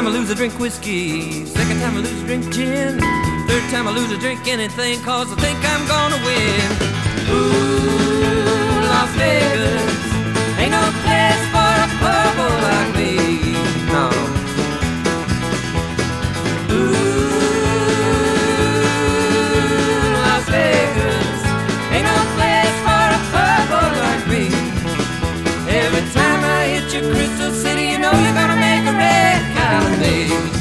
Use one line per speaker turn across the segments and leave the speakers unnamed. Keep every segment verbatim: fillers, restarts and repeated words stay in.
time I lose, I drink whiskey. Second time I lose, I drink gin. Third time I lose, I drink anything, cause I think I'm gonna win. Ooh, Las Vegas ain't no place for a purple like me. No. Ooh, Las Vegas ain't no place for a purple like me. Every time I hit your Crystal City, you know you're gonna make a red cow of me.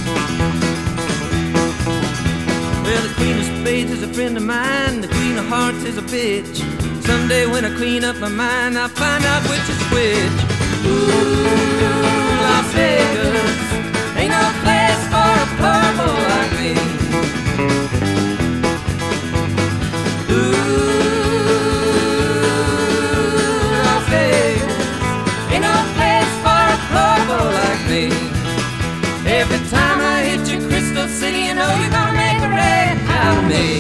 Well, the Queen of Spades is a friend of mine. The Queen of Hearts is a bitch. Someday when I clean up my mind, I'll find out which is which. Ooh, Las Vegas ain't no place for a purple like me. Ooh, Las Vegas ain't no place for a purple like me. Every time I hit your Crystal City, you know you're gonna make a red out of me.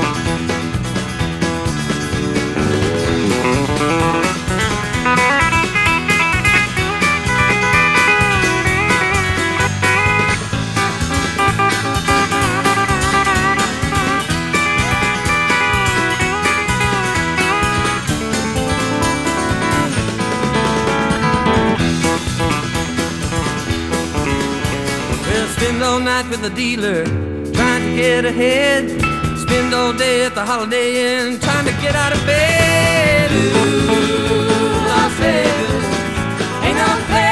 Spend all night with the dealer, trying to get ahead. Spend all day at the Holiday Inn, trying to get out of bed. Ooh, Las Vegas ain't no place